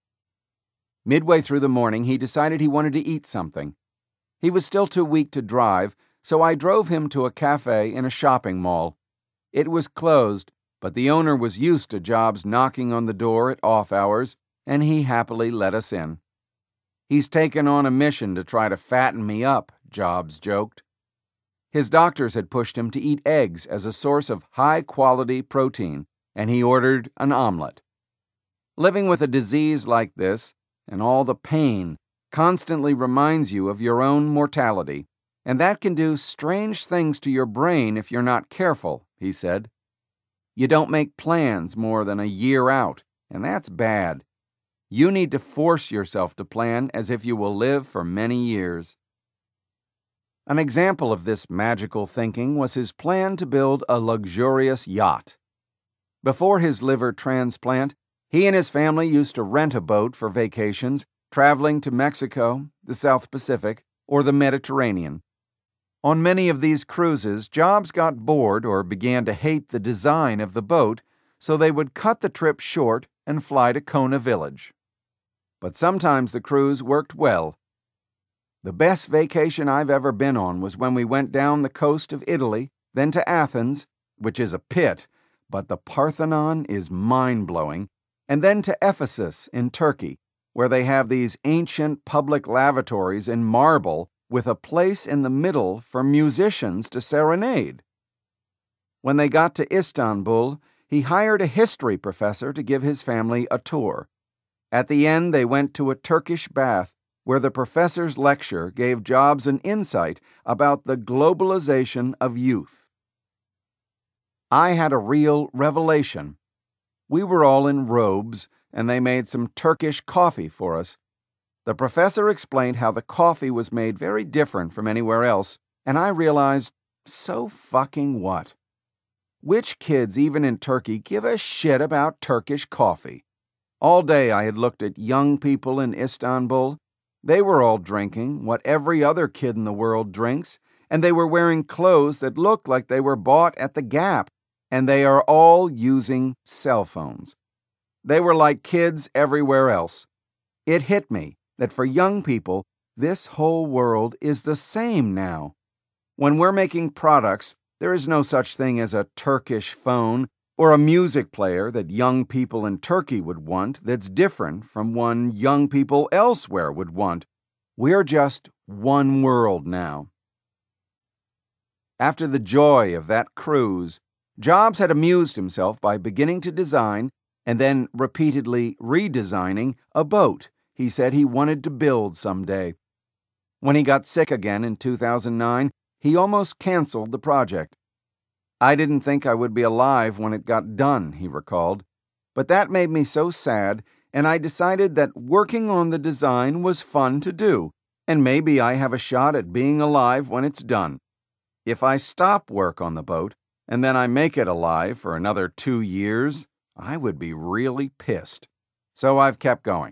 Midway through the morning, he decided he wanted to eat something. He was still too weak to drive, so I drove him to a cafe in a shopping mall. It was closed, but the owner was used to Jobs knocking on the door at off hours, and he happily let us in. "He's taken on a mission to try to fatten me up," Jobs joked. His doctors had pushed him to eat eggs as a source of high-quality protein, and he ordered an omelet. Living with a disease like this, and all the pain, constantly reminds you of your own mortality, and that can do strange things to your brain if you're not careful, he said. You don't make plans more than a year out, and that's bad. You need to force yourself to plan as if you will live for many years. An example of this magical thinking was his plan to build a luxurious yacht. Before his liver transplant, he and his family used to rent a boat for vacations, traveling to Mexico, the South Pacific, or the Mediterranean. On many of these cruises, Jobs got bored or began to hate the design of the boat, so they would cut the trip short and fly to Kona Village. But sometimes the cruise worked well. The best vacation I've ever been on was when we went down the coast of Italy, then to Athens, which is a pit, but the Parthenon is mind-blowing, and then to Ephesus in Turkey, where they have these ancient public lavatories in marble with a place in the middle for musicians to serenade. When they got to Istanbul, he hired a history professor to give his family a tour. At the end, they went to a Turkish bath, where the professor's lecture gave Jobs an insight about the globalization of youth. I had a real revelation. We were all in robes, and they made some Turkish coffee for us. The professor explained how the coffee was made very different from anywhere else, and I realized, so fucking what? Which kids, even in Turkey, give a shit about Turkish coffee? All day I had looked at young people in Istanbul. They were all drinking what every other kid in the world drinks, and they were wearing clothes that looked like they were bought at the Gap, and they are all using cell phones. They were like kids everywhere else. It hit me that for young people, this whole world is the same now. When we're making products, there is no such thing as a Turkish phone or a music player that young people in Turkey would want that's different from one young people elsewhere would want. We're just one world now. After the joy of that cruise, Jobs had amused himself by beginning to design and then repeatedly redesigning a boat he said he wanted to build someday. When he got sick again in two thousand nine, he almost canceled the project. I didn't think I would be alive when it got done, he recalled, but that made me so sad, and I decided that working on the design was fun to do, and maybe I have a shot at being alive when it's done. If I stop work on the boat, and then I make it alive for another two years, I would be really pissed. So I've kept going.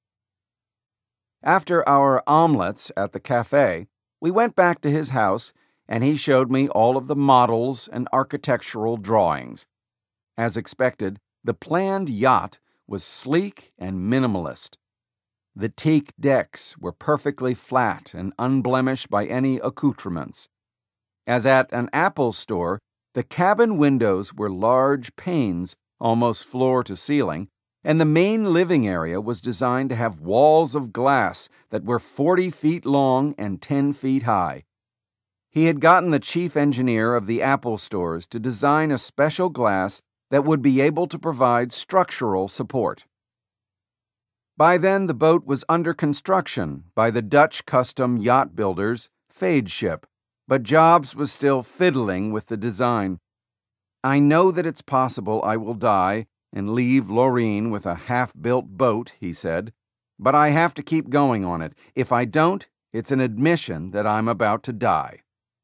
After our omelets at the cafe, we went back to his house, and he showed me all of the models and architectural drawings. As expected, the planned yacht was sleek and minimalist. The teak decks were perfectly flat and unblemished by any accoutrements. As at an Apple store, the cabin windows were large panes, almost floor to ceiling, and the main living area was designed to have walls of glass that were forty feet long and ten feet high. He had gotten the chief engineer of the Apple stores to design a special glass that would be able to provide structural support. By then, the boat was under construction by the Dutch custom yacht builders, Fadeship, but Jobs was still fiddling with the design. I know that it's possible I will die and leave Laureen with a half-built boat, he said, but I have to keep going on it. If I don't, it's an admission that I'm about to die.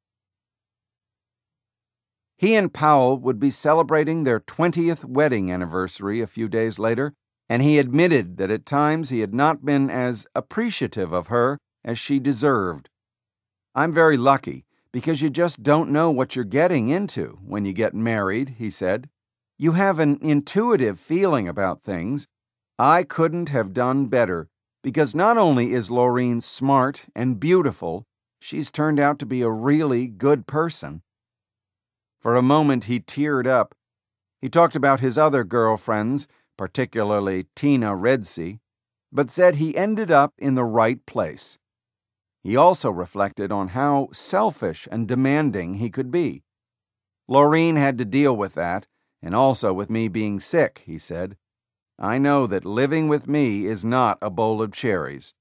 He and Powell would be celebrating their twentieth wedding anniversary a few days later, and he admitted that at times he had not been as appreciative of her as she deserved. I'm very lucky, because you just don't know what you're getting into when you get married, he said. You have an intuitive feeling about things. I couldn't have done better, because not only is Laureen smart and beautiful, she's turned out to be a really good person. For a moment he teared up. He talked about his other girlfriends, particularly Tina Redsey, but said he ended up in the right place. He also reflected on how selfish and demanding he could be. Laureen had to deal with that, and also with me being sick, he said. I know that living with me is not a bowl of cherries.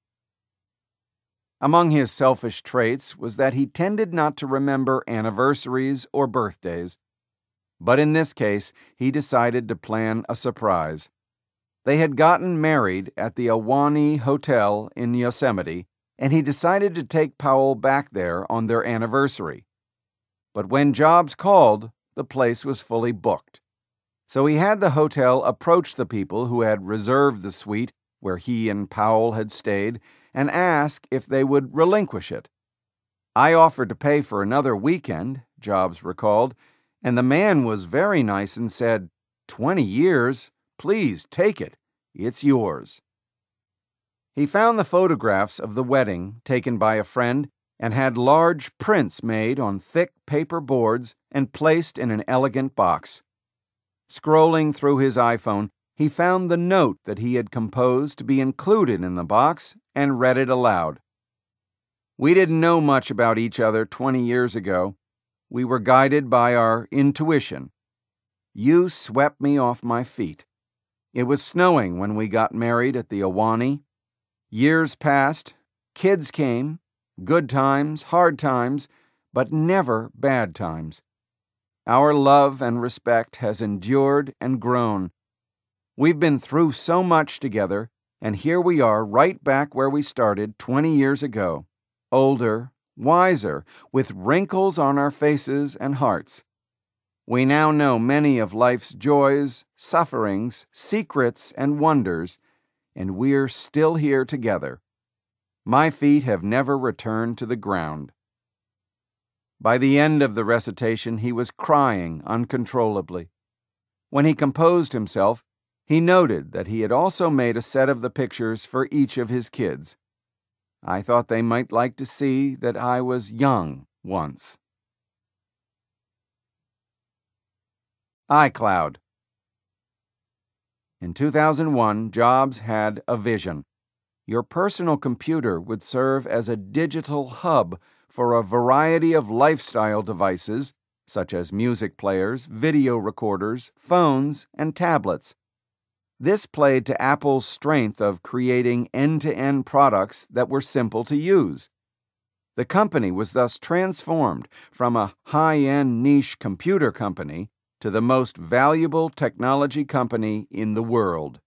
Among his selfish traits was that he tended not to remember anniversaries or birthdays. But in this case, he decided to plan a surprise. They had gotten married at the Ahwahnee Hotel in Yosemite, and he decided to take Powell back there on their anniversary. But when Jobs called, the place was fully booked. So he had the hotel approach the people who had reserved the suite where he and Powell had stayed and ask if they would relinquish it. I offered to pay for another weekend, Jobs recalled, and the man was very nice and said, Twenty years? Please take it. It's yours. He found the photographs of the wedding taken by a friend and had large prints made on thick paper boards and placed in an elegant box. Scrolling through his iPhone, he found the note that he had composed to be included in the box and read it aloud. We didn't know much about each other twenty years ago. We were guided by our intuition. You swept me off my feet. It was snowing when we got married at the Ahwahnee. Years passed, kids came, good times, hard times, but never bad times. Our love and respect has endured and grown. We've been through so much together, and here we are right back where we started twenty years ago, older, wiser, with wrinkles on our faces and hearts. We now know many of life's joys, sufferings, secrets, and wonders, and we're still here together. My feet have never returned to the ground. By the end of the recitation, he was crying uncontrollably. When he composed himself, he noted that he had also made a set of the pictures for each of his kids. I thought they might like to see that I was young once. iCloud. In two thousand one, Jobs had a vision. Your personal computer would serve as a digital hub for a variety of lifestyle devices, such as music players, video recorders, phones, and tablets. This played to Apple's strength of creating end-to-end products that were simple to use. The company was thus transformed from a high-end niche computer company to the most valuable technology company in the world.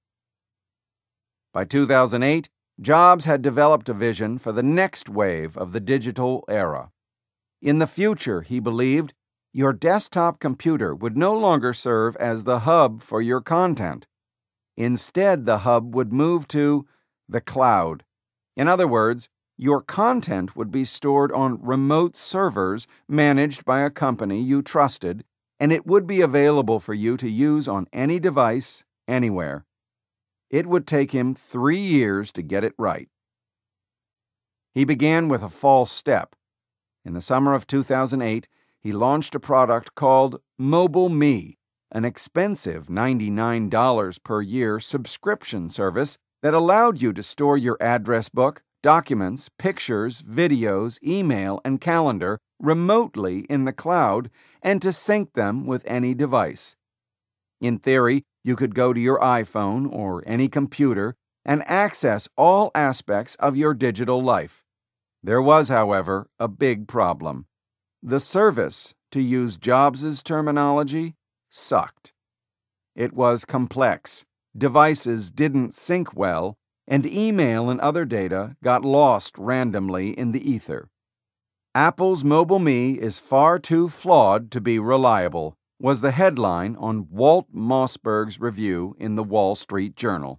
By two thousand eight, Jobs had developed a vision for the next wave of the digital era. In the future, he believed, your desktop computer would no longer serve as the hub for your content. Instead, the hub would move to the cloud. In other words, your content would be stored on remote servers managed by a company you trusted, and it would be available for you to use on any device, anywhere. It would take him three years to get it right. He began with a false step. In the summer of two thousand eight, he launched a product called MobileMe, an expensive ninety-nine dollars per year subscription service that allowed you to store your address book, documents, pictures, videos, email, and calendar remotely in the cloud and to sync them with any device. In theory, you could go to your iPhone or any computer and access all aspects of your digital life. There was, however, a big problem. The service, to use Jobs' terminology, sucked. It was complex, devices didn't sync well, and email and other data got lost randomly in the ether. Apple's MobileMe is far too flawed to be reliable, was the headline on Walt Mossberg's review in the Wall Street Journal.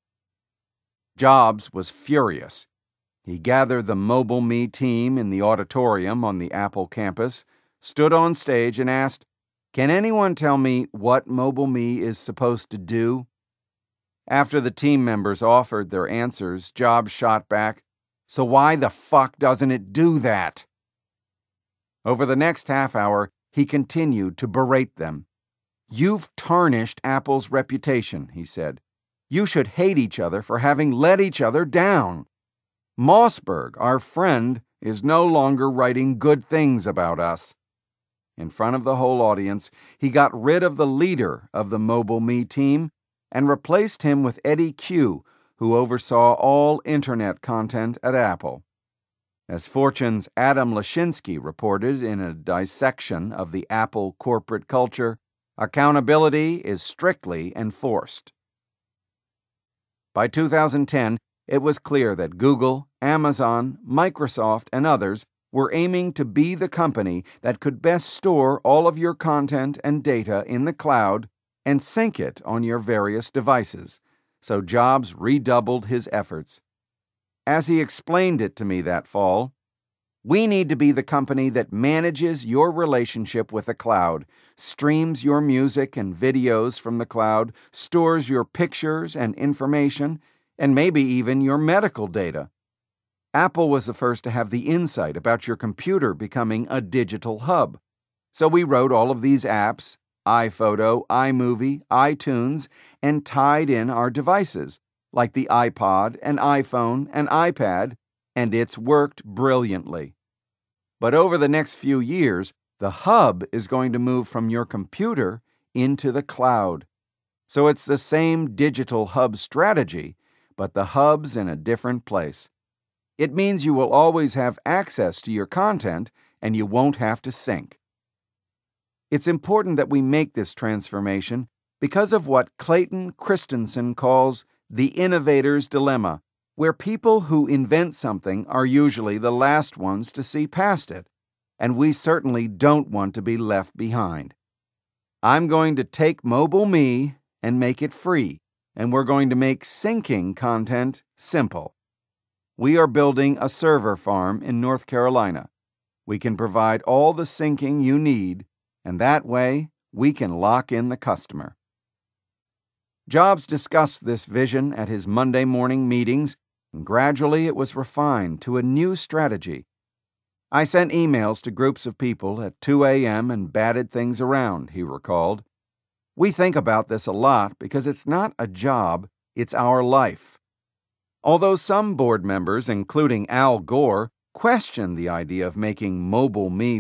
Jobs was furious. He gathered the MobileMe team in the auditorium on the Apple campus, stood on stage and asked, "Can anyone tell me what MobileMe is supposed to do?" After the team members offered their answers, Jobs shot back, "So why the fuck doesn't it do that?" Over the next half hour, he continued to berate them. "You've tarnished Apple's reputation," he said. "You should hate each other for having let each other down. Mossberg, our friend, is no longer writing good things about us." In front of the whole audience, he got rid of the leader of the MobileMe team and replaced him with Eddie Q, who oversaw all Internet content at Apple. As Fortune's Adam Lashinsky reported in a dissection of the Apple corporate culture, accountability is strictly enforced. By two thousand ten, it was clear that Google, Amazon, Microsoft, and others were aiming to be the company that could best store all of your content and data in the cloud and sync it on your various devices, so Jobs redoubled his efforts. As he explained it to me that fall, "We need to be the company that manages your relationship with the cloud, streams your music and videos from the cloud, stores your pictures and information, and maybe even your medical data." Apple was the first to have the insight about your computer becoming a digital hub. So we wrote all of these apps, iPhoto, iMovie, iTunes, and tied in our devices, like the iPod and iPhone and iPad, and it's worked brilliantly. But over the next few years, the hub is going to move from your computer into the cloud. So it's the same digital hub strategy, but the hub's in a different place. It means you will always have access to your content and you won't have to sync. It's important that we make this transformation because of what Clayton Christensen calls the innovator's dilemma, where people who invent something are usually the last ones to see past it, and we certainly don't want to be left behind. I'm going to take MobileMe and make it free, and we're going to make syncing content simple. We are building a server farm in North Carolina. We can provide all the syncing you need, and that way we can lock in the customer. Jobs discussed this vision at his Monday morning meetings, and gradually it was refined to a new strategy. I sent emails to groups of people at two a.m. and batted things around, he recalled. We think about this a lot because it's not a job, it's our life. Although some board members, including Al Gore, question the idea of making Mobile Me